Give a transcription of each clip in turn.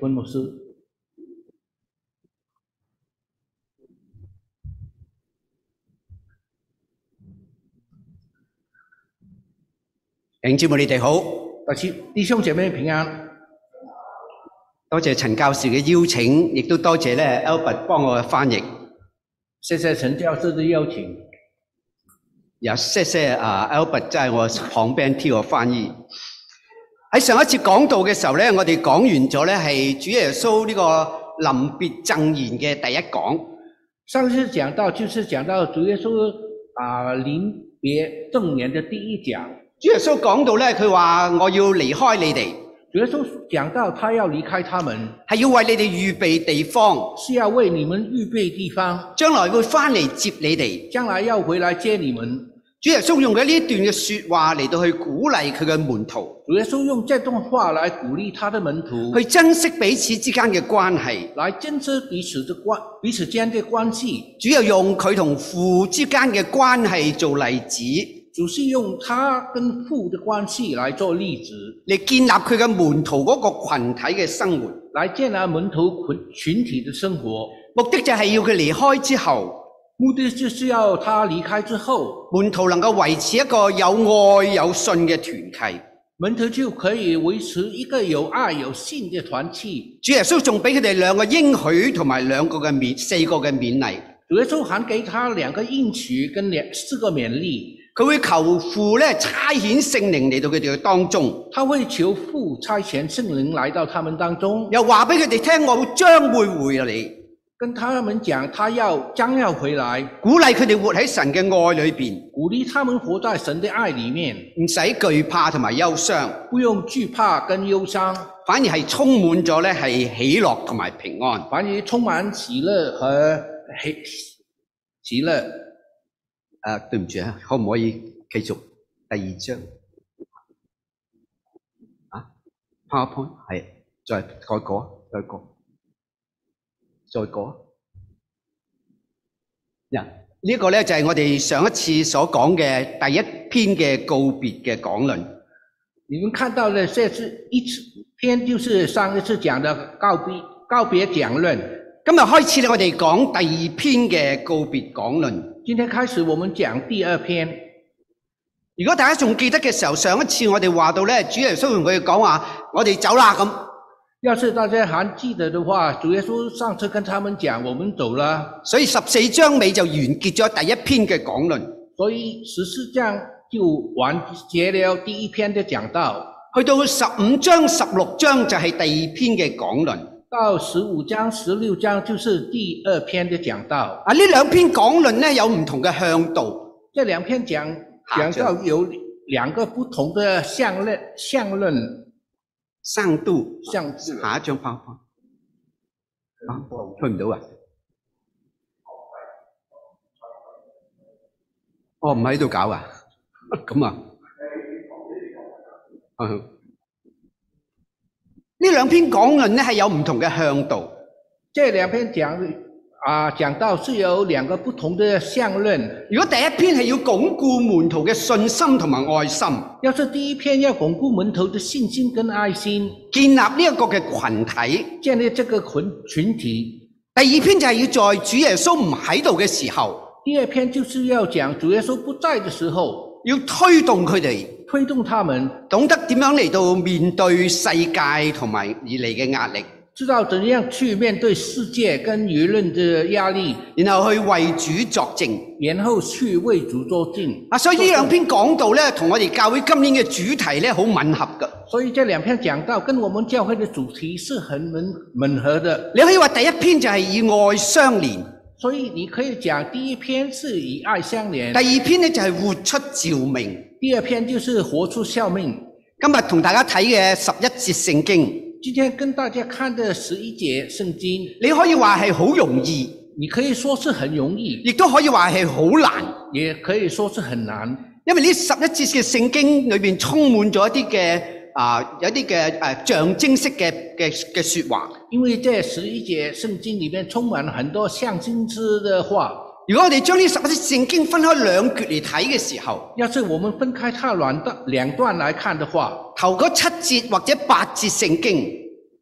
坤牧師。 弟兄姊妹，你哋好， 弟兄姐妹平安。 多謝陳教士嘅邀請，亦都多謝咧 Albert 幫我翻譯。 謝謝陳教授的邀請。 也謝謝Albert 在我旁邊替我翻譯。喺上一次講道嘅時候咧，我哋講完咗咧係主耶穌呢個臨別贈言嘅第一講。 上次講到就是講到主耶穌臨別贈言的第一講。 主耶穌講到咧，佢話我要離開你哋。 主耶穌講到他要離開他們， 係要為你哋預備地方， 是要為你們預備地方， 將來會翻嚟接你哋， 將來要回來接你們。 主耶穌用咗呢一段嘅說話嚟到去鼓勵佢嘅門徒。 主耶穌用這段話來鼓勵他的門徒， 去珍惜彼此之間嘅關係， 來珍惜彼此間嘅關係。 主要用佢同父之間嘅關係做例子。 主是用他跟父的關係來做例子， 嚟建立佢嘅門徒嗰個群體嘅生活， 來建立門徒群體的生活。 目的就係要佢離開之後， 目的就是要他離開之後， 門徒能夠維持一個有愛有信嘅團契， 門徒就可以維持一個有愛有信嘅團契。 主耶穌仲俾佢哋兩個應許同埋四個嘅勉勵。 主耶穌還給他兩個應許跟四個勉勵。 佢會求父咧差遣聖靈嚟到佢哋嘅當中， 他會求父差遣聖靈來到他們當中， 又話俾佢哋聽我將會回嚟， 跟他們講他將要回來， 鼓勵佢哋活喺神嘅愛裏邊， 鼓勵他們活在神的愛裏面， 唔使懼怕同埋憂傷， 不用懼怕跟憂傷， 反而係充滿咗咧係喜樂同埋平安， 反而充滿喜樂和喜樂。 對唔住啊，可唔可以繼續第二章？PowerPoint 係再過。呢個咧就係我哋上一次所講嘅第一篇嘅告別嘅講論。 你們看到的這是一篇，就是上一次講的告別講論。 今日開始咧，我哋講第二篇嘅告別講論。 今天開始，我們講第二篇。 如果大家仲記得嘅時候，上一次我哋話到咧，主耶穌同佢哋講話，我哋走啦咁。 要是大家還記得的話，主耶穌上次跟他們講，我們走了。 所以14章尾就完結咗第一篇嘅講論。 所以14章就完結了第一篇的講道。 去到15章、16章就係第二篇嘅講論。 到15章、16章就是第二篇的講道。 呢兩篇講論呢，有唔同嘅向度。 這兩篇講道有兩個不同的向論。 向度。 下一張PowerPoint。推唔到啊？唔喺度搞啊？咁啊？呢兩篇講論呢係有唔同嘅向度。 這兩篇講道是有兩個不同的向論。 如果第一篇係要鞏固門徒嘅信心同埋愛心， 要是第一篇要鞏固門徒的信心跟愛心， 建立呢一個嘅群體， 建立這個群體。 第二篇就係要在主耶穌唔喺度嘅時候， 第二篇就是要講主耶穌不在的時候， 要推動佢哋， 推動他們懂得點樣嚟到面對世界同埋而嚟嘅壓力， 知道怎樣去面對世界跟輿論的壓力， 然後去為主作證， 然後去為主作證。 所以呢兩篇講道呢，同我哋教會今年嘅主題呢，好吻合㗎。 所以這兩篇講道跟我們教會的主題是很吻合的。 你可以話第一篇就係以愛相連， 所以你可以講第一篇是以愛相連， 第二篇呢就係活出召命， 第二篇就是活出召命。 今日同大家睇嘅11節聖經， 今天跟大家看的11節聖經， 你可以話係好容易， 你可以說是很容易， 亦都可以話係好難， 也可以說是很難。 因為呢11節嘅聖經裏面充滿咗一啲嘅有啲嘅象徵式嘅說話。 因為這11節聖經裏面充滿很多象徵式的話。 如果我哋將呢11節聖經分開兩橛嚟睇嘅時候， 要是我們分開它兩段來看的話， 頭嗰7節或者8節聖經，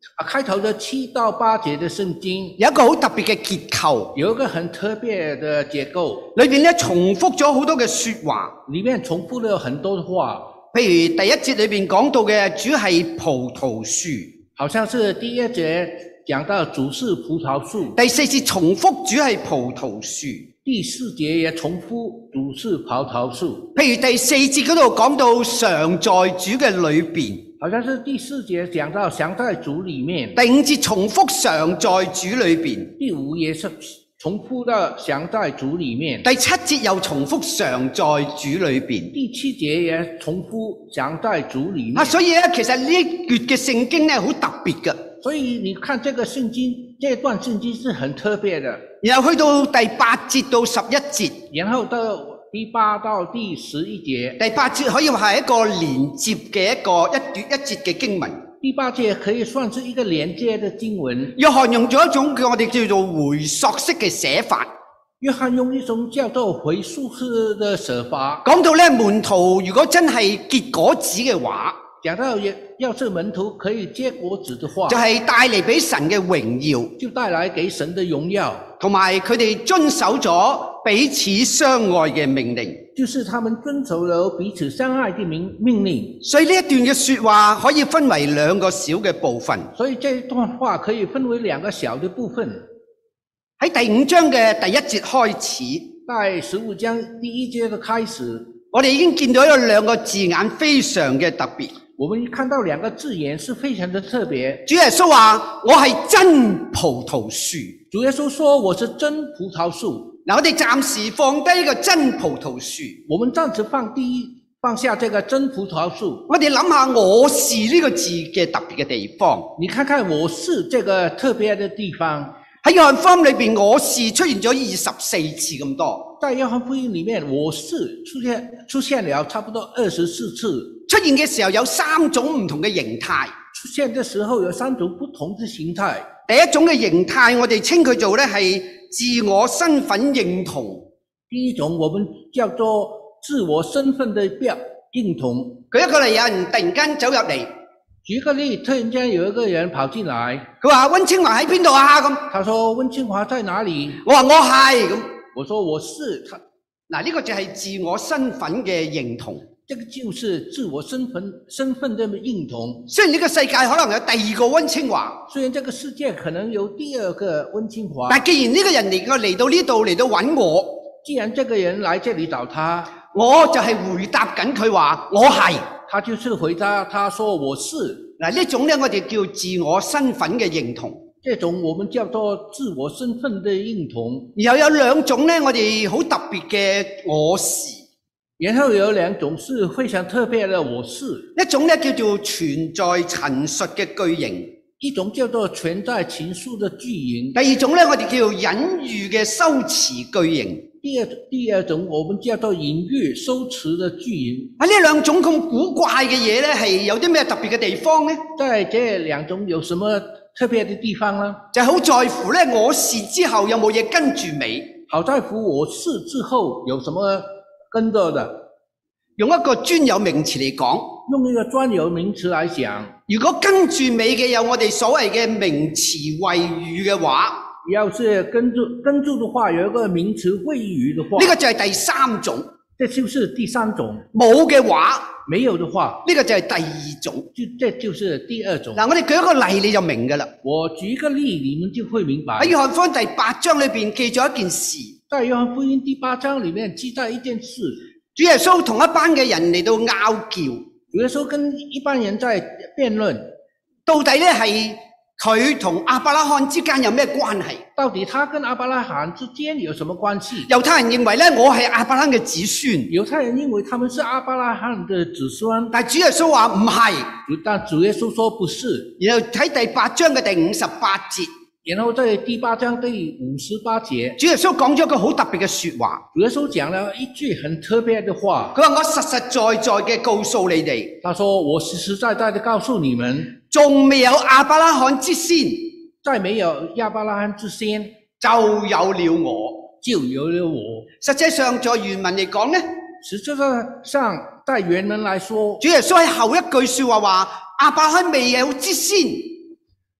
開頭的7到8節的聖經有一個好特別嘅結構， 有一個很特別的結構， 裏面咧重複咗好多嘅說話， 裡面重複了很多的話。 譬如第一節裏面講到嘅主係葡萄樹， 好像是第1節講到主是葡萄樹， 第4節重複主係葡萄樹， 第4節也重複主是葡萄樹。 譬如第4節嗰度講到常在主嘅裏邊， 好像是第4節講到常在主裡面， 第5節重複常在主裏邊， 第5也是重複到常在主裡面， 第7節又重複常在主裏邊， 第7節也重複常在主裡面。 所以咧，其實呢一段嘅聖經咧好特別嘅。 所以你看這個聖經，這段聖經是很特別的。 然後去到第8節到11節， 然後到第8到第11節， 第8節可以話係一個連接嘅一節嘅經文。 第8節可以算是一個連接的經文。 約翰用咗一種我哋叫做回溯式嘅寫法。 約翰用一種叫做回溯式的寫法， 講到咧門徒如果真係結果子嘅話， 講到要是門徒可以結果子的話， 就係帶嚟俾神嘅榮耀， 就帶來給神的榮耀， 同埋佢哋遵守咗彼此相愛嘅命令， 就是他們遵守了彼此相愛的命令。 所以呢一段嘅說話可以分為兩個小嘅部分。 所以這段話可以分為兩個小的部分。 喺第5章嘅第1節開始， 在15章第1節的開始， 我哋已經見到有兩個字眼非常嘅特別。 我們看到兩個字眼是非常的特別。 主耶穌話：我係真葡萄樹。 主耶穌說：我是真葡萄樹。 嗱，我哋暫時放低呢個真葡萄樹， 我們暫時放下這個真葡萄樹。 我哋諗下我是呢個字嘅特別嘅地方。 你看看我是這個特別的地方。 喺約翰福音裏邊，我是出現咗24次咁多。 在約翰福音裏面，我是出現了差不多24次。 出現嘅時候有3種唔同嘅形態。 出現的時候有3種不同的形態。 第一種嘅形態，我哋稱佢做咧係自我身份認同。 第一種我們叫做自我身份的認同。 舉一個例，有人突然間走入嚟。 舉個例，突然間有一個人跑進來， 佢話溫清華喺邊度啊？咁， 他說溫清華在哪裡？ 我話我係咁， 我說我是他。 嗱，呢個就係自我身份嘅認同。 這個就是自我身份的認同。 雖然呢個世界可能有第2個溫清華， 雖然這個世界可能有第2個溫清華， 但既然呢個人嚟到呢度嚟到揾我， 既然這個人來這裡找他， 我就係回答緊佢話我係。 他就是回答他說我是。 嗱，呢種咧我哋叫自我身份嘅認同。 這種我們叫做自我身份的認同。 然後有2種咧我哋好特別嘅我是。 然後有2種是非常特別的我是。 一種咧叫做存在陳述嘅句型。 一種叫做存在陳述的句型。 第2種咧我哋叫做隱喻嘅修辭句型。 第二種我們叫做隱喻修辭的句型。 喺呢2種咁古怪嘅嘢咧，係有啲咩特別嘅地方咧？ 在這2種有什麼特別的地方呢？ 就係好在乎咧，我是之後有冇嘢跟住尾？ 好在乎我是之後有什麼跟着的？ 用一個專有名詞嚟講， 用一個專有名詞來講， 如果跟住尾嘅有我哋所謂嘅名詞謂語嘅話， 要是跟住的話，有一個名詞謂語的話， 呢個就係第3種。 這就是第3種。 冇嘅話， 沒有的話， 呢個就係第2種。 這就是第2種。 嗱，我哋舉一個例你就明㗎啦。 我舉一個例，你們就會明白。 喺約翰福音第8章裏邊記咗一件事。 在約翰福音第8章裏面記載一件事。 主耶穌同一班嘅人嚟到拗撬。 主耶穌跟一班人在辯論， 到底咧係佢同亞伯拉罕之間有咩關係？ 到底他跟亞伯拉罕之間有什麼關係？ 猶太人認為咧，我係亞伯拉罕嘅子孫。 猶太人認為他們是亞伯拉罕的子孫。 但主耶穌話唔係。 但主耶穌說不是。 然後喺第8章嘅第58節。 然後在第8章第58節， 主耶穌講咗一個好特別嘅說話。 主耶穌講了一句很特別的話。 佢話我實實在在嘅告訴你哋。 他說我實實在在的告訴你們， 仲未有亞伯拉罕之先， 在沒有亞伯拉罕之先， 就有了我， 就有了我。 實際上在原文嚟講呢， 實際上在原文來說， 主耶穌喺後一句說話話亞伯拉罕未有之先。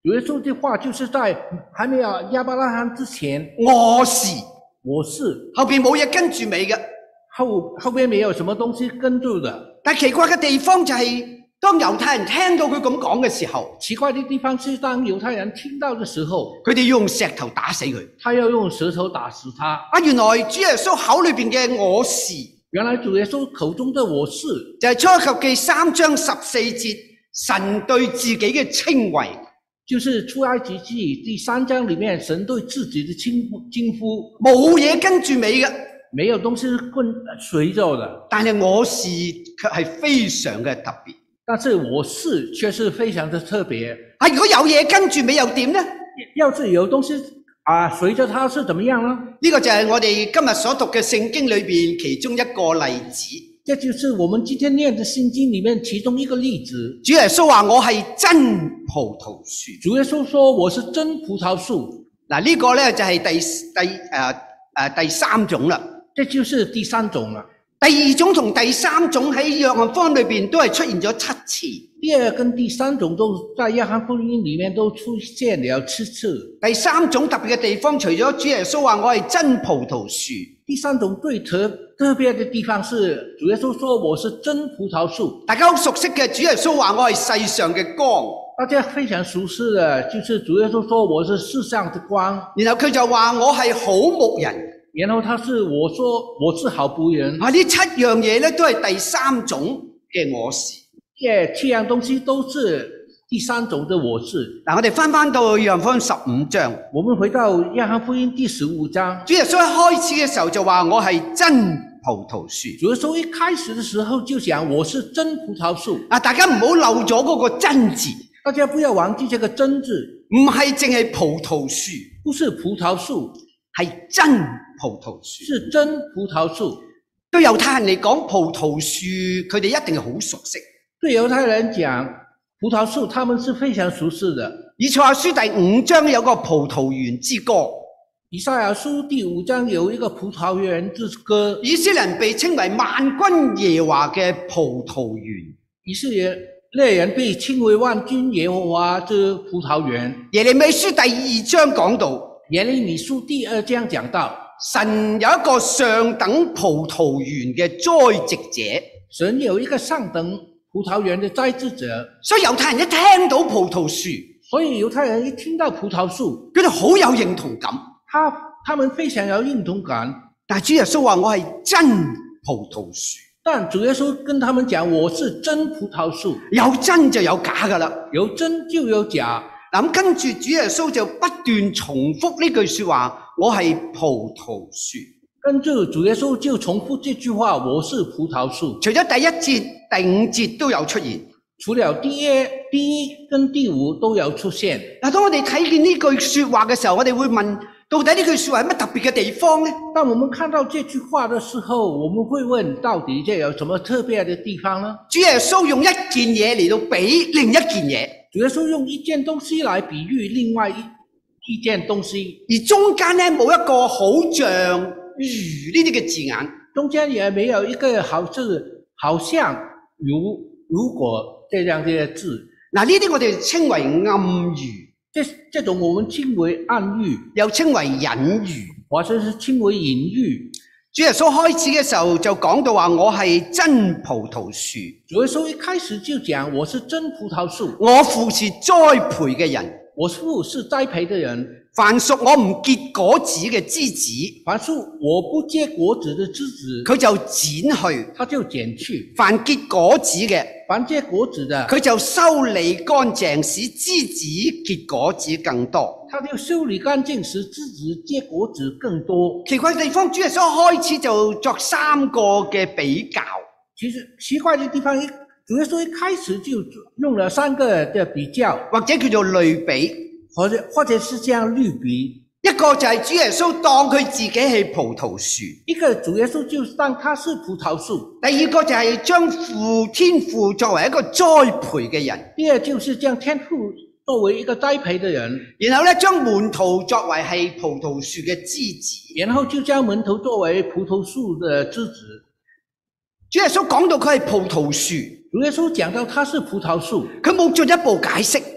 主耶稣的话就是在还没有亞伯拉罕之前， 我是， 我是， 後邊冇嘢跟住尾嘅。 後邊沒有什麼東西跟住的。 但奇怪嘅地方就係，當猶太人聽到佢咁講嘅時候， 奇怪的地方是當猶太人聽到的時候， 佢哋要用石頭打死佢。 他要用石頭打死他。 啊，原來主耶穌口裏邊嘅我是， 原來主耶穌口中的我是， 就係出埃及記3章14節，神對自己嘅稱謂。 就是出埃及記第3章裏面神對自己的稱呼， 冇嘢跟住尾嘅， 沒有東西跟隨着的。 但係我是卻係非常嘅特別。 但是我是卻是非常的特別。 啊，如果有嘢跟住尾又點呢？ 要是有東西隨着它是怎麼樣呢？ 呢個就係我哋今日所讀嘅聖經裏邊其中一個例子。 這就是我們今天念的聖經裏面其中一個例子。 主耶穌話我係真葡萄樹。 主耶穌說我是真葡萄樹。 嗱，呢個咧就係第三種啦。 這就是第三種了。 第二種同第三種喺約翰福音裏邊都係出現咗7次。 第二跟第三種都在約翰福音裏面都出現了7次。 第三種特別嘅地方，除咗主耶穌話我係真葡萄樹， 第三種最特別的地方是主耶穌說我是真葡萄樹。 大家好熟悉嘅主耶穌話我係世上嘅光。 大家非常熟悉的就是主耶穌說我是世上的光。然後佢就話我係好牧人。然後他是我說我是好僕人。 啊，呢7樣嘢咧都係第三種嘅我是。 這7樣東西都是第三種的我是。 嗱，我哋翻到約翰福音15章， 我們回到約翰福音第15章。 主耶穌一開始嘅時候就話我係真葡萄樹。 主耶穌一開始的時候就講我是真葡萄樹。 啊，大家唔好漏咗嗰個真字。 大家不要忘記這個真字。 唔係淨係葡萄樹， 不是葡萄樹， 係真葡萄樹。 是真葡萄樹。 對猶太人嚟講，葡萄樹佢哋一定係好熟悉。 對猶太人講，葡萄樹他們是非常熟悉的。 以賽亞書第5章有個葡萄園之歌。 以賽亞書第5章有一個葡萄園之歌。 以色列人被稱為萬軍耶和華嘅葡萄園。 以色列人被稱為萬軍耶和華之葡萄園。 耶利米書第2章講到， 耶利米書第2章講到， 神有一個上等葡萄園嘅栽植者。 神有一個上等葡萄園的栽植者。 所以猶太人一聽到葡萄樹， 所以猶太人一聽到葡萄樹， 佢哋好有認同感。 他們非常有認同感。 但主耶穌話我係真葡萄樹。 但主耶穌跟他們講我是真葡萄樹。 有真就有假噶啦， 有真就有假。 咁跟住主耶穌就不斷重複呢句說話，我係葡萄樹。 跟住主耶穌就重複這句話，我是葡萄樹。 除咗第1節、第5節都有出現， 除了第一跟第5都有出現。 嗱，當我哋睇見呢句說話嘅時候，我哋會問，到底呢句說話有乜特別嘅地方呢？ 當我們看到這句話的時候，我們會問，到底這有什麼特別的地方呢？ 主耶穌用一件嘢嚟到比另一件嘢， 主耶穌用一件東西來比喻另外一件東西， 而中間呢冇一個好像如呢啲嘅字眼， 中間也沒有一個好像如果這樣嘅字。 嗱，呢啲我哋稱為暗喻， 這種我們稱為暗喻， 又稱為隱喻， 或者是稱為隱喻。 主耶穌開始嘅時候就講到話我係真葡萄樹。 主耶穌一開始就講我是真葡萄樹， 我父是栽培嘅人， 我父是栽培的人。 凡屬我唔結果子嘅枝子， 凡屬我不結果子的枝子， 佢就剪去， 他就剪去。 凡結果子嘅， 凡結果子的， 佢就修理乾淨，使枝子結果子更多。 他就修理乾淨，使枝子結果子更多。 奇怪嘅地方，主耶穌開始就作3個嘅比較。 其實奇怪的地方，主耶穌一開始就用了3個的比較， 或者叫做類比。 或者是這樣類比， 一個就係主耶穌當佢自己係葡萄樹， 一個主耶穌就當他是葡萄樹。 第二個就係將天父作為一個栽培嘅人， 第二就是將天父作為一個栽培的人， 然後呢，將門徒作為係葡萄樹嘅枝子， 然後就將門徒作為葡萄樹的枝子。 主耶穌講到佢係葡萄樹， 主耶穌講到他是葡萄樹， 佢冇進一步解釋。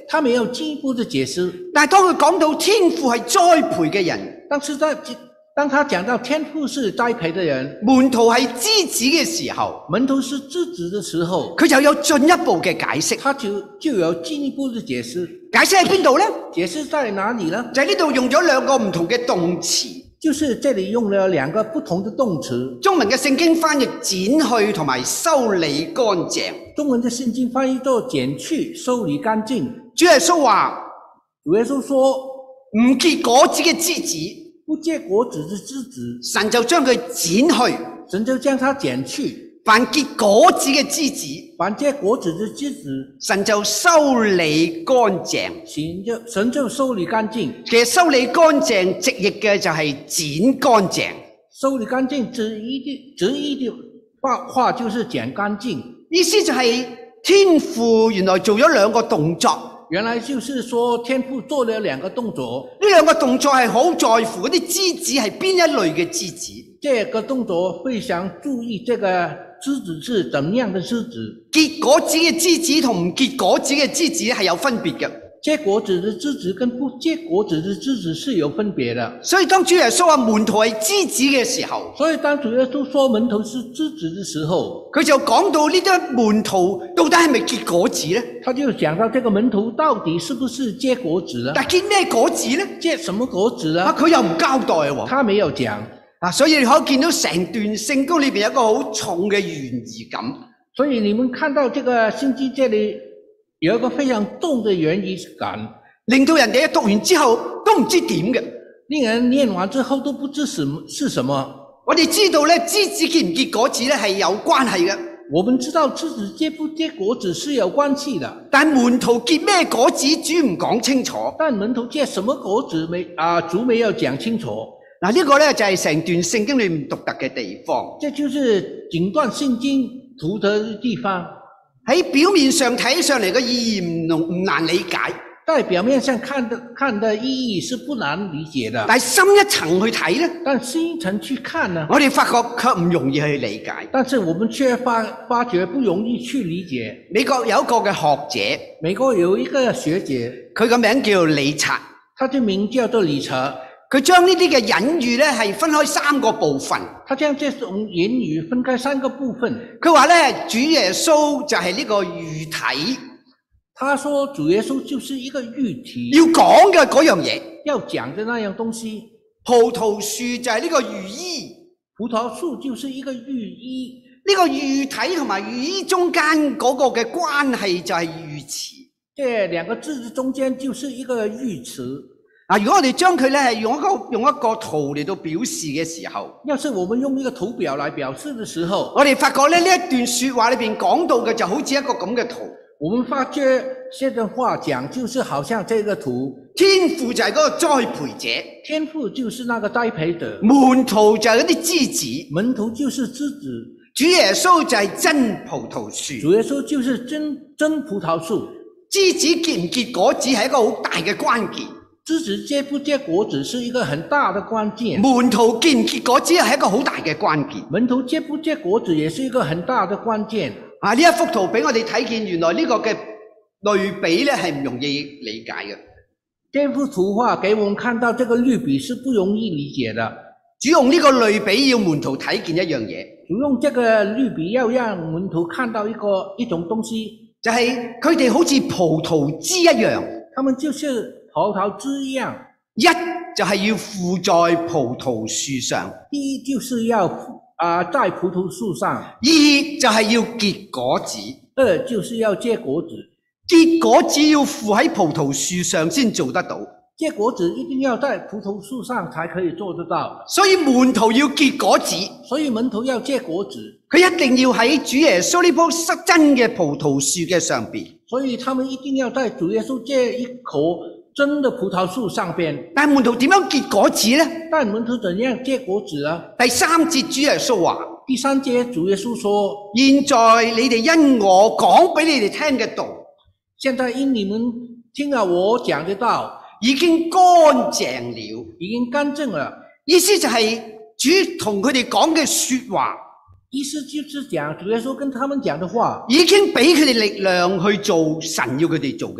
他沒有進一步的解釋。 但係當佢講到天父係栽培嘅人， 但是當他講到天父是栽培的人， 門徒係枝子嘅時候， 門徒是枝子的時候， 佢就有進一步嘅解釋。 他就有進一步的解釋。 解釋喺邊度呢？ 解釋在哪裡呢？ 就喺呢度用咗兩個唔同嘅動詞， 就是這裡用了兩個不同的動詞。 中文嘅聖經翻譯剪去同埋修理乾淨。 中文的聖經翻譯做剪去、修理乾淨。 主耶穌話： 主耶穌說， 唔結果子嘅枝子， 不結果子的枝子， 神就將佢剪去； 神就將它剪去。 凡結果子嘅枝子， 凡結果子的枝子， 神就修理乾淨。 神就修理乾淨。 其實修理乾淨直譯嘅就係剪乾淨。 修理乾淨直譯的話就是剪乾淨。 意思就係天父原來做咗兩個動作。 原來就是說天父做了兩個動作。 呢兩個動作係好在乎嗰啲枝子係邊一類嘅枝子。 這個動作非常注意這個枝子是怎樣的枝子。 結果子嘅枝子同唔結果子嘅枝子係有分別嘅。 結果子的枝子跟不結果子的枝子是有分別的。 所以當主耶穌話門徒係枝子嘅時候， 所以當主耶穌說門徒是枝子的時候， 佢就講到呢啲門徒到底係咪結果子呢？ 他就講到這個門徒到底是不是結果子呢？ 但結咩果子呢？ 結什麼果子呢？ 佢又唔交代喎。 他沒有講。 所以你可以見到成段聖經裏面有一個好重嘅懸疑感。 所以你們看到這個聖經這裏有一個非常重的懸疑感， 令到人哋讀完之後都唔知點嘅， 令人念完之後都不知是什麼。 我哋知道咧，枝子結唔結果子咧係有關係嘅。 我們知道枝子結不結果子是有關係的， 但門徒結咩果子主唔講清楚。 但門徒結什麼果子主沒有講清楚。 嗱，呢個咧就係成段聖經裏面獨特嘅地方。 這就是整段聖經獨特的地方。 喺表面上睇上嚟嘅意義唔難理解， 在表面上看的意義是不難理解的。 但係深一層去睇呢， 但深一層去看呢， 我哋發覺卻唔容易去理解。 但是我們卻發覺不容易去理解。 美國有一個嘅學者， 美國有一個學者， 佢個名叫理查， 他的名叫做理查。 佢將呢啲嘅隱喻咧係分開三個部分。 他將這種隱喻分開三個部分。 佢話咧，主耶穌就係呢個喻體。 他說主耶穌就是一個喻體。 要講嘅嗰樣嘢， 要講的那樣東西。 葡萄樹就係呢個寓意。 葡萄樹就是一個寓意。 呢個喻體同埋寓意中間嗰個嘅關係就係喻詞。 這兩個字中間就是一個喻詞。 如果我哋將佢咧係用一個圖嚟到表示嘅時候， 要是我們用一個圖表來表示的時候， 我哋發覺咧呢一段說話裏邊講到嘅就好似一個咁嘅圖。 我們發覺這段話講就是好像這個圖。 天父就係嗰個栽培者， 天父就是那個栽培者。 門徒就係嗰啲枝子， 門徒就是枝子。 主耶穌就係真葡萄樹， 主耶穌就是真葡萄樹。 枝子結唔結果子係一個好大嘅關鍵。 枝子結不結果子是一個很大的關鍵。 門徒結唔結果子係一個好大嘅關鍵。 門徒結不結果子也是一個很大的關鍵。 呢一幅圖俾我哋睇見，原來呢個嘅類比咧係唔容易理解嘅。 這幅圖畫給我們看到，這個類比是不容易理解的。 主用呢個類比要門徒睇見一樣嘢。 主用這個類比要讓門徒看到一種東西， 就係佢哋好似葡萄枝一樣。 他們就是葡萄枝一樣。 一就係要附在葡萄樹上。 第一就是要在葡萄樹上。 二就係要結果子。 二就是要結果子。 結果子要附喺葡萄樹上先做得到。 結果子一定要在葡萄樹上才可以做得到。 所以門徒要結果子。 所以門徒要結果子。 佢一定要喺主耶穌呢棵真嘅葡萄樹嘅上邊。 所以他們一定要在主耶穌這一棵真的葡萄樹上邊。 但門徒點樣結果子呢？ 但門徒怎樣結果子呢？ 第三節主耶穌話， 第三節主耶穌說， 現在你哋因我講俾你哋聽嘅道， 現在因你們聽了我講的道， 已經乾淨了， 已經乾淨了。 意思就係主同佢哋講嘅說話， 意思就是講主耶穌跟他們講的話， 已經俾佢哋力量去做神要佢哋做嘅嘢，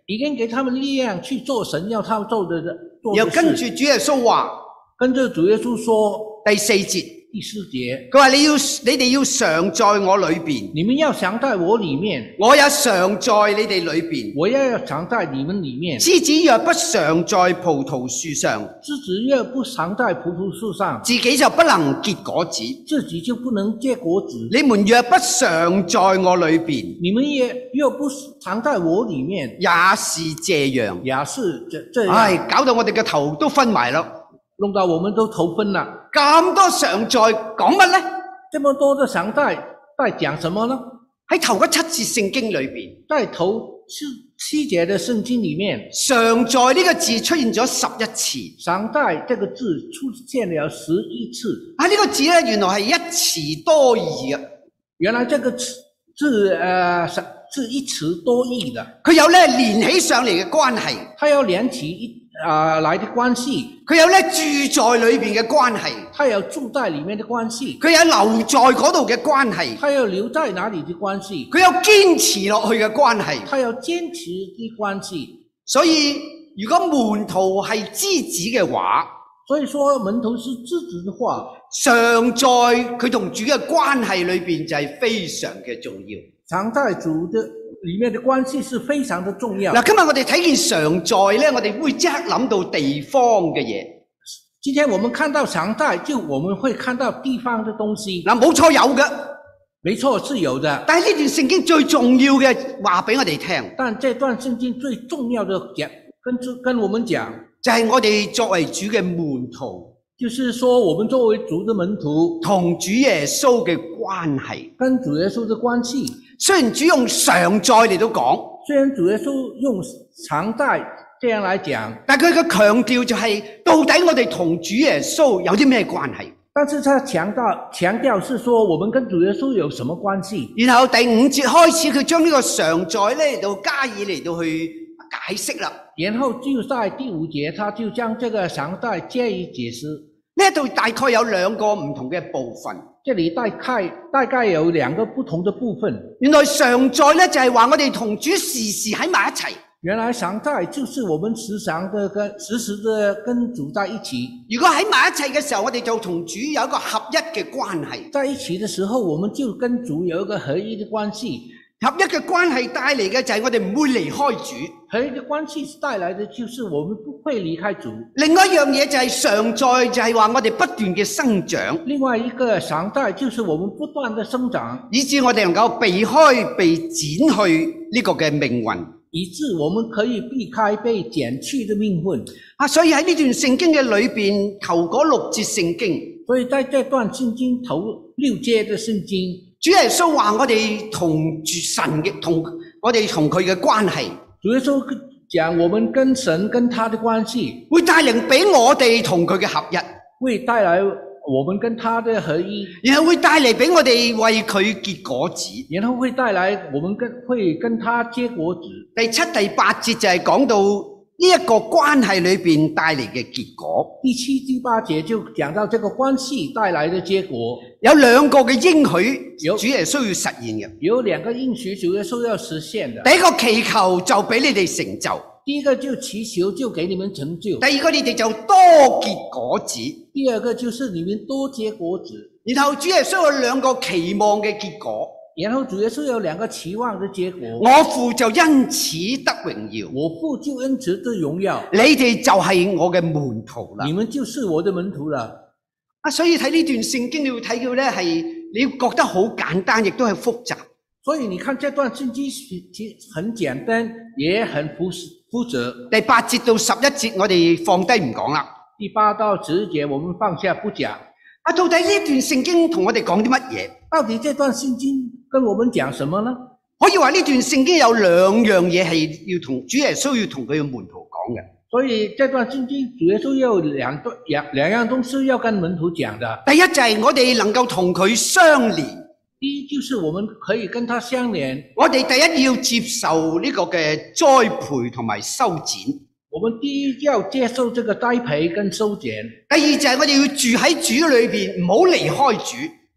已經給他們力量去做神要他們做的然後跟住主耶穌話， 跟着主耶穌說第4節。 第4節， 佢話你哋要常在我裏邊， 你們要常在我裏面， 我也常在你哋裏邊。 我也要常在你們裏面。 枝子若不常在葡萄樹上， 枝子若不常在葡萄樹上， 自己就不能結果子。 自己就不能結果子。 你們若不常在我裏邊， 你們也若不常在我裏面， 也是這樣。 也是這樣。 唉，搞到我哋嘅頭都昏埋啦。 弄到我們都頭昏了。 咁多常在講乜呢？ 這麼多的常在講什麼呢？ 喺頭嗰7節聖經裏邊， 在頭七節的聖經裏面， 常在呢個字出現咗11次。 常在這個字出現了11次。 啊，呢個字咧原來係一詞多義嘅。 原來這個字是一詞多義的。 佢有咧連起上嚟嘅關係， 它有連起來的關係， 佢有咧住在裏邊嘅關係， 它有住在裏面的關係， 佢有留在嗰度嘅關係， 它有留在哪裏的關係， 佢有堅持落去嘅關係， 它有堅持的關係。 所以如果門徒係枝子嘅話， 所以說門徒是枝子的話， 常在佢同主嘅關係裏邊就係非常嘅重要。 常在主的裏面的關係是非常的重要。 嗱，今日我哋睇見常在咧，我哋會即刻諗到地方嘅嘢。 今天我們看到常在，我們會看到地方的東西。 嗱，冇錯有嘅， 沒錯是有的。 但係呢段聖經最重要嘅話俾我哋聽， 但這段聖經最重要的講，跟我們講， 就係我哋作為主嘅門徒， 就是說我們作為主的門徒， 同主耶穌嘅關係， 跟主耶穌的關係。 雖然主用常在嚟到講， 雖然主耶穌用常在這樣來講， 但佢嘅強調就係到底我哋同主耶穌有啲咩關係？ 但是他強調是說我們跟主耶穌有什麼關係？ 然後第5節開始，佢將呢個常在咧嚟到加以嚟到去解釋啦。 然後就在第5節，他就將這個常在加以解釋。 呢度大概有2個唔同嘅部分。 這裏大概有2個不同的部分。 原來常在咧就係話我哋同主時時喺埋一齊。 原來常在就是我們時時的跟主在一起。 如果喺埋一齊嘅時候，我哋就同主有一個合一嘅關係。 在一起的時候，我們就跟主有一個合一的關係。 合一嘅關係帶嚟嘅就係我哋唔會離開主。 合一的關係帶來的就是我們不會離開主。 另外一樣嘢就係常在，就係話我哋不斷嘅生長。 另外一個常在就是我們不斷的生長， 以致我哋能夠避開被剪去呢個嘅命運。 以致我們可以避開被剪去的命運。 所以喺呢段聖經嘅裏邊，頭嗰6節聖經， 所以在這段聖經頭6節的聖經， 主耶穌話我哋同住神嘅我哋同佢嘅關係。 主耶穌講我們跟神跟他的關係， 會帶領俾我哋同佢嘅合一， 會帶來我們跟他的合一， 然後會帶嚟俾我哋為佢結果子， 然後會帶來我們會跟他結果子。 第7、第8節就係講到呢一個關係裏邊帶嚟嘅結果。 第7、第8節就講到這個關係帶來的結果。 有2個嘅應許，主耶穌要實現嘅。有 2個應許，主耶穌要實現的。 第一個祈求就俾你哋成就。 第一個就祈求就給你們成就。 第二個你哋就多結果子。 第二個就是你們多結果子。 然後主耶穌有2個期望嘅結果。 然後主耶穌有2個期望的結果。 我父就因此得榮耀。 我父就因此得榮耀。 你哋就係我嘅門徒啦。 你們就是我的門徒了。 所以睇呢段聖經你要睇到咧係，你要覺得好簡單，亦都係複雜。 所以你看這段聖經很簡單，也很複雜。 第8節到11節我哋放低唔講啦。 第8到11節我們放下不講。 到底呢段聖經同我哋講啲乜嘢？ 到底這段聖經跟我們講什麼呢？ 可以話呢段聖經有2樣嘢係要同主耶穌要同佢嘅門徒講嘅。 所以這段聖經主耶穌有兩樣東西要跟門徒講的。 第一就係我哋能夠同佢相連。 第一就是我們可以跟他相連。 我哋第一要接受呢個嘅栽培同埋修剪。 我們第一要接受這個栽培跟修剪。 第二就係我哋要住喺主裏邊，唔好離開主。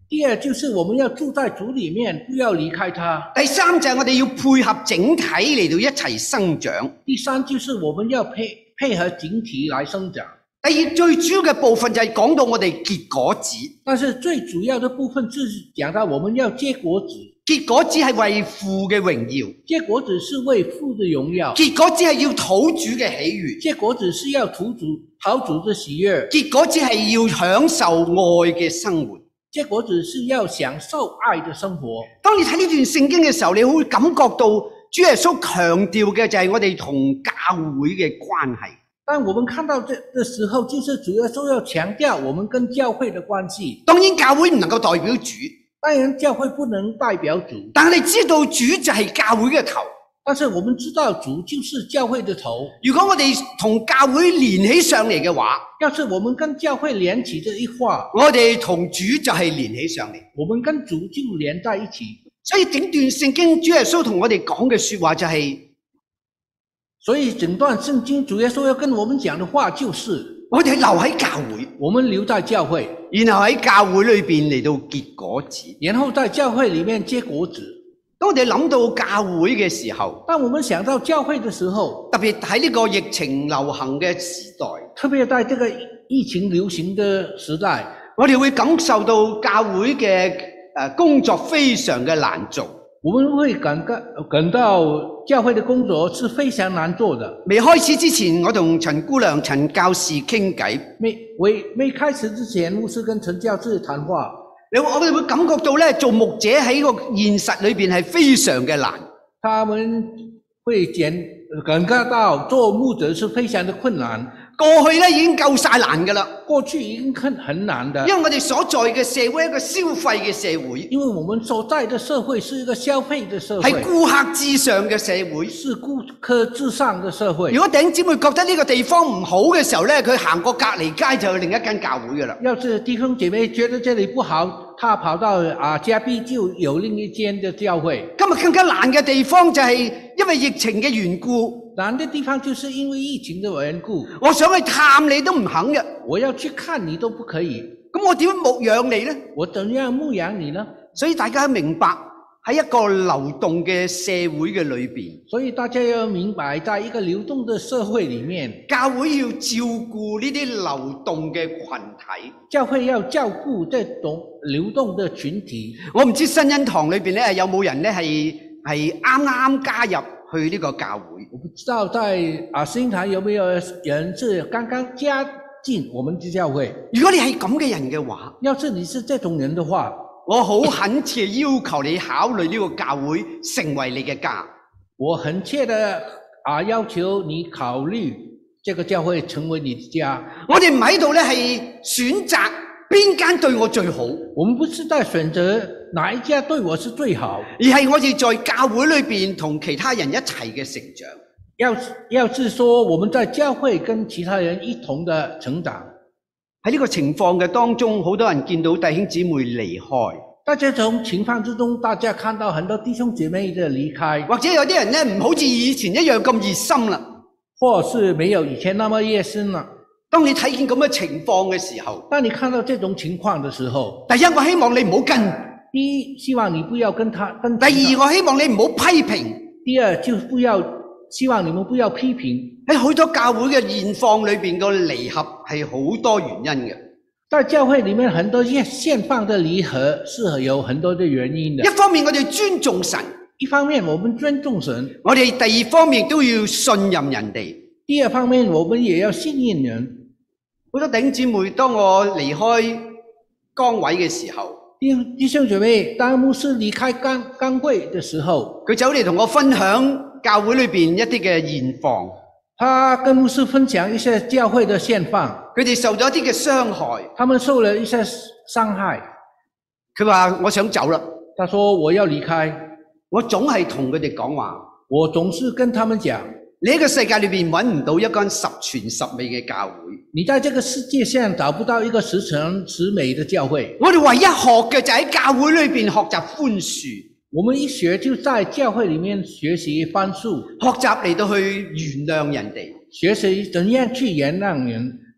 第二就是我們要住在主裡面，不要離開他。 第三就係我哋要配合整體嚟到一齊生長。 第三就是我們要配合整體來生長。 第二最主要嘅部分就係講到我哋結果子。 但是最主要的部分就是講到我們要結果子。 結果子係為父嘅榮耀， 結果子是為父的榮耀。 結果子係要討主嘅喜悅， 結果子是要討主的喜悅。 結果子係要享受愛嘅生活。 結果子是要享受愛的生活。 當你睇呢段聖經嘅時候，你會感覺到主耶穌強調嘅就係我哋同教會嘅關係。 當我們看到這的時候，就是主耶穌要強調我們跟教會的關係。 當然教會唔能夠代表主， 當然教會不能代表主， 但係你知道主就係教會嘅頭。 但是我們知道主就是教會的頭。 如果我哋同教會連起上嚟嘅話， 要是我們跟教會連起這一話， 我哋同主就係連起上嚟， 我們跟主就連在一起。 所以整段聖經主耶穌同我哋講嘅說話就係， 所以整段聖經主耶穌要跟我們講的話就是， 我哋留喺教會， 我們留在教會， 然後喺教會裏邊嚟到結果子， 然後在教會裏面結果子。 當我哋諗到教會嘅時候， 當我們想到教會的時候， 特別喺呢個疫情流行嘅時代， 特別在這個疫情流行的時代， 我哋會感受到教會嘅工作非常嘅難做。 我們會感到教會的工作是非常難做的。 未開始之前，我同陳姑娘、陳教士傾偈。 未開始之前，牧師跟陳教士談話。 我哋會感覺到咧，做牧者喺個現實裏邊係非常嘅難。 他們會感覺到做牧者是非常的困難。 過去咧已經夠晒難㗎啦， 過去已經很難的。 因為我哋所在嘅社會係一個消費嘅社會， 因為我們所在的社會是一個消費的社會， 係顧客至上嘅社會， 是顧客至上的社會。 如果弟兄姊妹覺得呢個地方唔好嘅時候咧，佢行過隔離街就去另一間教會㗎啦。 要是弟兄姐妹覺得這裡不好，他跑到嘉賓就有另一間的教會。 今日更加難嘅地方就係因為疫情嘅緣故， 難的地方就是因為疫情的緣故。 我想去探你都唔肯嘅， 我要去看你都不可以。 咁我點樣牧養你呢？ 我怎樣牧養你呢？ 所以大家明白喺一個流動嘅社會嘅裏邊， 所以大家要明白，在一個流動的社會裡面， 教會要照顧呢啲流動嘅群體。 教會要照顧這種流動的群體。 我唔知新恩堂裏邊咧有冇人咧係啱啱加入去呢個教會。 我不知道在新恩堂有沒有人是剛剛加進我們的教會。 如果你係咁嘅人嘅話， 要是你是這種人的話， 我好懇切要求你考慮呢個教會成為你嘅家。 我很切的要求你考慮這個教會成為你的家。 我哋唔喺度咧係選擇邊間對我最好， 我們不是在選擇哪一家對我是最好， 而係我哋在教會裏邊同其他人一齊嘅成長。 要是說我們在教會跟其他人一同的成長。 喺呢個情況嘅當中，好多人見到弟兄姊妹離開。 在這種情況之中，大家看到很多弟兄姐妹的離開， 或者有啲人咧唔好似以前一樣咁熱心啦， 或是沒有以前那麼熱心了。 當你睇見咁嘅情況嘅時候， 當你看到這種情況的時候， 第一，我希望你唔好跟。 第一，希望你不要跟他跟。 第二，我希望你唔好批評。 第二，就希望你們不要批評。 喺好多教會嘅現況裏邊個離合係好多原因嘅。 在教會裏面，很多現況的離合是有很多的原因的。 一方面我哋尊重神， 一方面我們尊重神， 我哋第二方面都要信任人哋。 第二方面我們也要信任人。 好多弟兄姊妹，當我離開崗位嘅時候， 弟兄姐妹，當牧師離開崗位的時候， 佢走嚟同我分享教會裏邊一啲嘅現況。 他跟牧師分享一些教會的現況， 佢哋受咗一啲嘅傷害， 他們受了一些傷害。 佢話我想走啦， 他說我要離開。 我總係同佢哋講話， 我總是跟他們講， 你喺個世界裏邊揾唔到一間十全十美嘅教會。 你在這個世界上找不到一個十全十美的教會。 我哋唯一學嘅就喺教會裏邊學習寬恕。 我們一學就在教會裏面學習寬恕， 學習嚟到去原諒人哋， 學習怎樣去原諒人。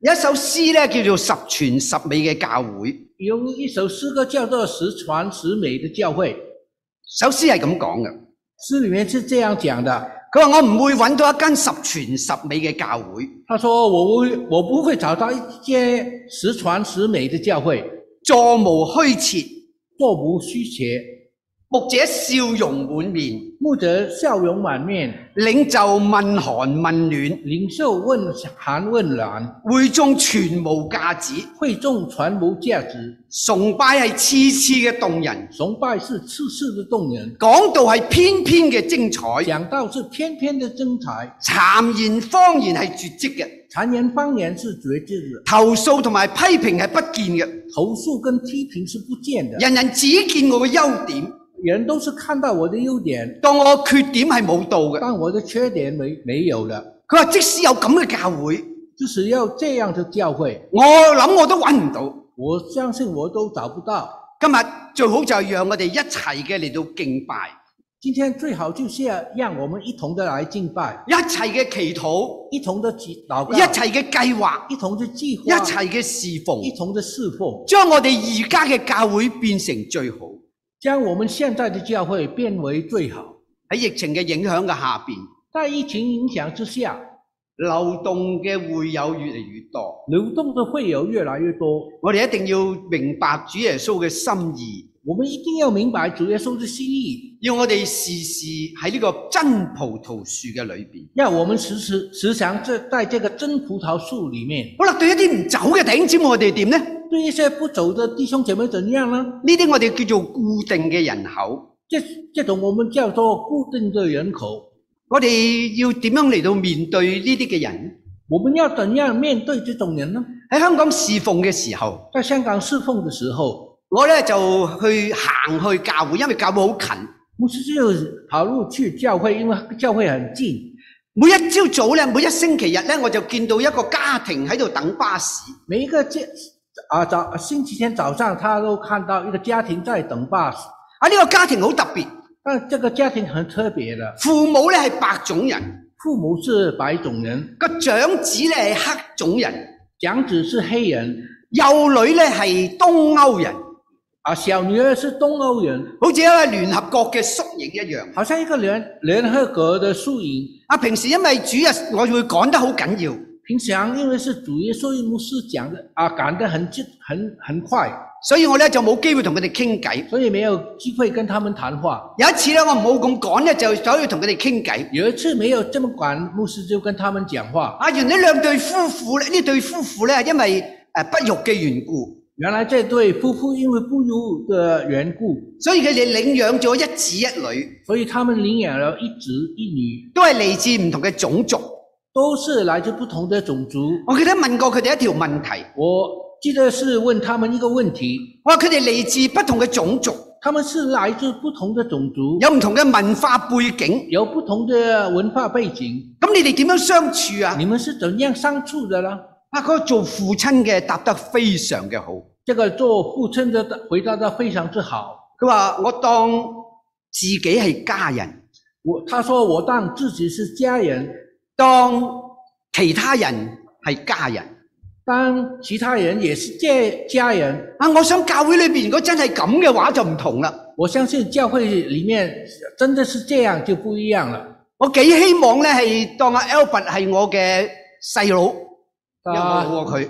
有一首詩咧叫做十全十美嘅教會。 有一首詩歌叫做十全十美的教會。 首詩係咁講嘅， 詩裏面是這樣講的。 佢話我唔會揾到一間十全十美嘅教會。 他說我不會找到一間十全十美的教會， 座無虛設， 座無虛設， 牧者笑容滿面， 牧者笑容滿面， 領袖問寒問暖， 領袖問寒問暖， 會眾全無架子， 會眾全無價值， 崇拜係次次嘅動人， 崇拜是次次的動人， 講道係篇篇嘅精彩， 講道是篇篇的精彩， 讒言謊言係絕跡嘅， 讒言謊言是絕跡的， 投訴同埋批評係不見嘅， 投訴跟批評是不見的， 人人只見我嘅優點， 人都是看到我的優點， 當我缺點係冇到嘅， 但我的缺點沒有了。 佢話即使有咁嘅教會， 即使有這樣的教會， 我諗我都揾唔到， 我相信我都找不到。 今日最好就係讓我哋一齊嘅嚟到敬拜。 今天最好就是讓我們一同的來敬拜， 一齊嘅祈禱， 一同的禱告， 一齊嘅計劃， 一同的計劃， 一齊嘅侍奉， 一同的侍奉， 將我哋而家嘅教會變成最好， 將我們現在的教會變為最好。 喺疫情嘅影響嘅下邊， 在疫情影響之下， 流動嘅會友越嚟越多， 流動的會友越來越多。 我哋一定要明白主耶穌嘅心意， 我們一定要明白主耶穌的心意， 要我哋時時喺呢個真葡萄樹嘅裏邊， 要我們時常在這個真葡萄樹裏面。 好啦，對一啲唔走嘅弟兄姊妹，我哋點呢？ 對一些不走的弟兄姐妹怎樣呢？ 呢啲我哋叫做固定嘅人口， 這種我們叫做固定的人口。 我哋要點樣嚟到面對呢啲嘅人？ 我們要怎樣面對這種人呢？ 喺香港侍奉嘅時候， 在香港侍奉的時候， 我呢就去行去教會，因為教會好近。 牧師就跑路去教會，因為教會很近。 每一朝早呢，每一星期日呢，我就見到一個家庭喺度等巴士。 每一個星期天早上，他都看到一個家庭在等巴士。 呢個家庭好特別， 但這個家庭很特別的。 父母呢係白種人， 父母是白種人， 個長子呢係黑種人， 長子是黑人， 幼女呢係東歐人， 小女兒是東歐人， 好似一個聯合國嘅縮影一樣， 好像一個聯合國的縮影。 平時因為主日我會趕得好緊要， 平常因為是主耶穌牧師講的趕得很快， 所以我呢就冇機會同佢哋傾偈， 所以沒有機會跟他們談話。 有一次呢，我冇咁趕呢，就走去同佢哋傾偈。 有一次沒有這麼趕，牧師就跟他們講話。 原來兩對夫婦呢，呢對夫婦呢，因為不育嘅緣故， 原來這對夫婦因為不育的緣故， 所以佢哋領養咗一子一女， 所以他們領養了一子一女， 都係嚟自唔同嘅種族， 都是來自不同的種族。 我記得問過佢哋一條問題， 我記得是問他們一個問題， 我話佢哋嚟自不同嘅種族， 他們是來自不同的種族， 有唔同嘅文化背景， 有不同的文化背景。 咁你哋點樣相處啊？ 你們是怎樣相處的呢？ 嗰個做父親嘅答得非常嘅好， 這個做父親的回答得非常之好。 佢話我當自己係家人， 他說我當自己是家人， 當其他人係家人， 當其他人也是家人。 我想教會裏邊如果真係咁嘅話就唔同啦。 我相信教會裏面真的是這樣就不一樣了。我幾希望呢係當阿 Albert 係我嘅細佬，因為我老過佢。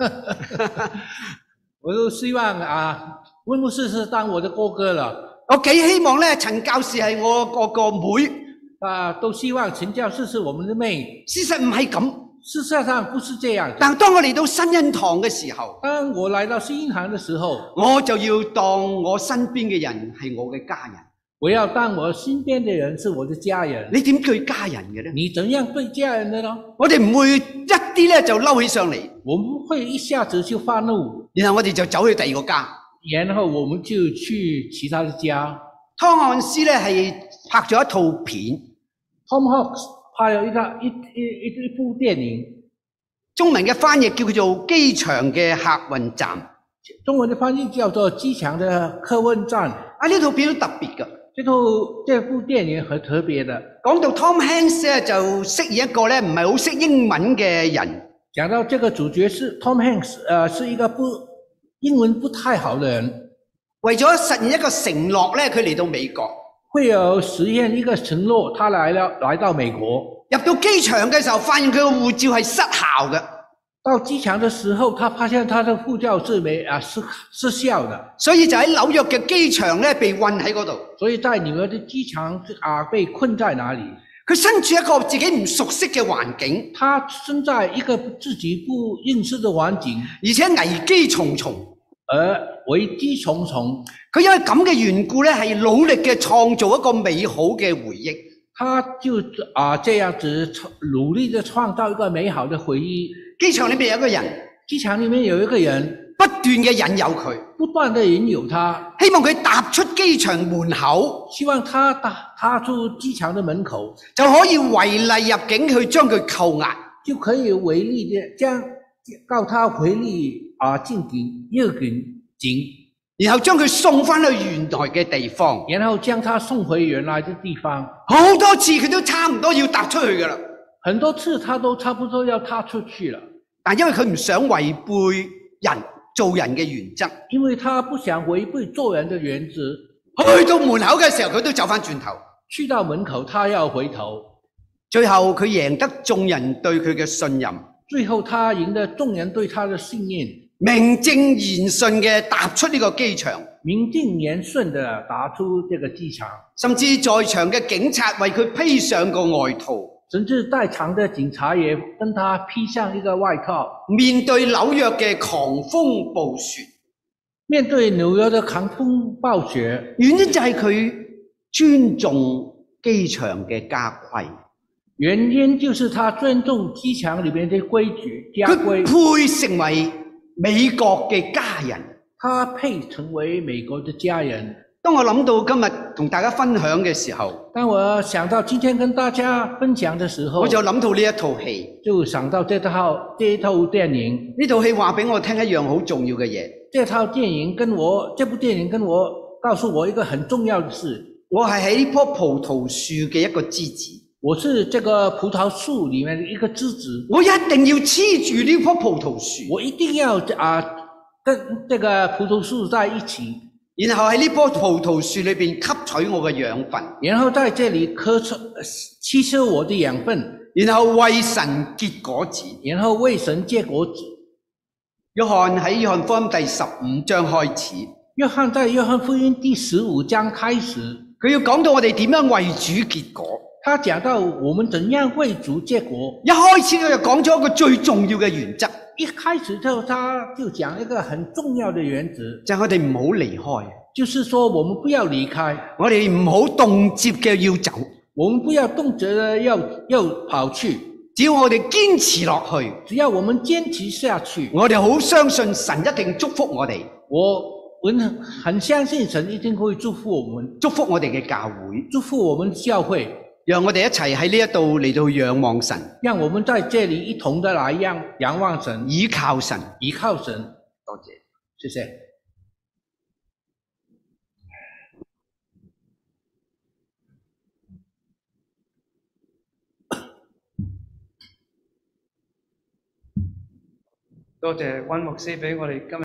我都希望溫牧師是當我的哥哥了。 我幾希望呢陳教士係我個妹。 都希望陳教士是我們的妹。 事實唔係咁， 事實上不是這樣。 但當我嚟到新恩堂嘅時候， 當我來到新恩堂的時候， 我就要當我身邊嘅人係我嘅家人。 我要當我身邊的人是我的家人。 你點對家人嘅呢？ 你怎樣對家人的呢？ 我哋唔會一啲呢就嬲起上嚟， 我們不會一下子就發怒， 然後我哋就走去第二個家， 然後我們就去其他的家。湯漢斯呢係拍咗一套片 ，Tom Hanks 拍了一部電影， 中文嘅翻譯叫佢做機場嘅客運站， 中文的翻譯叫做機場的客運站。 呢套片都特別㗎。 這部電影很特別的， 講到 Tom Hanks 呢就飾演一個呢唔係好識英文嘅人。 講到這個主角是 Tom Hanks，是一個英文不太好的人， 為咗實現一個承諾咧，佢嚟到美國。 會有實現一個承諾，他來到美國。 入到機場嘅時候，發現佢嘅護照係失效嘅。 到機場的時候，他發現他的護照是失效的， 所以就喺紐約嘅機場咧被困喺嗰度。 所以在紐約的機場被困在那裡。 佢身處一個自己唔熟悉嘅環境， 他身在一個自己不認識的環境， 而且危機重重。 而危機重重， 佢因為咁嘅緣故咧，係努力嘅創造一個美好嘅回憶。 他就這樣子努力的創造一個美好的回憶。 機場裏面有一個人， 機場裏面有一個人不斷嘅引誘佢， 不斷的引誘他， 希望佢踏出機場門口， 希望他踏出機場的門口， 就可以違例入境去將佢扣押， 就可以違例的告他違例入境， 然後將佢送返去原來嘅地方， 然後將他送回原來的地方。 好多次佢都差唔多要踏出去㗎喇， 很多次他都差不多要踏出去了。 但因為佢唔想違背做人嘅原則， 因為他不想違背做人的原則， 去到門口嘅時候佢都走返轉頭， 去到門口他要回頭， 最後佢贏得眾人對佢嘅信任， 最後他贏得眾人對他的信任， 名正言順嘅踏出呢個機場， 名正言順的踏出這個機場， 甚至在場嘅警察為佢披上個外套， 甚至在場的警察也跟他披上一個外套。 面對紐約嘅狂風暴雪， 面對紐約的狂風暴雪， 原因就係佢尊重機場嘅家規。 原因就是他尊重機場裏面的規矩家規。 佢配成為美國嘅家人， 他配成為美國的家人。 當我諗到今日同大家分享嘅時候， 當我想到今天跟大家分享的時候， 我就諗到呢一套戲， 就想到這套電影。 呢套戲話俾我聽一樣好重要嘅嘢。這部電影跟我告訴我一個很重要的事。 我係喺呢棵葡萄樹嘅一個枝子， 我是這個葡萄樹裏面的一個枝子。 我一定要黐住呢棵葡萄樹， 我一定要跟這個葡萄樹在一起。 然後喺呢棵葡萄樹裏邊吸取我嘅養分， 然後在這裏吸收我的養分， 然後為神結果子， 然後為神結果子。 約翰喺約翰福音第15章開始， 約翰在約翰福音第15章開始， 佢要講到我哋點樣為主結果。 他講到我們怎樣為主結果。 一開始佢就講咗一個最重要嘅原則。 一開始他就講一個很重要的原則， 就係我哋唔好離開， 就是說我們不要離開， 我哋唔好動輒嘅要走， 我們不要動輒的要跑去， 只要我哋堅持落去， 只要我們堅持下去， 我哋好相信神一定祝福我哋。 我很相信神一定會祝福我們， 祝福我哋嘅教會， 祝福我們教會。 讓我哋一齊喺呢一度嚟到仰望神， 讓我們在這裏一同的來仰望神， 倚靠神， 倚靠神。 多謝， 謝謝。 多謝溫牧師俾我哋今日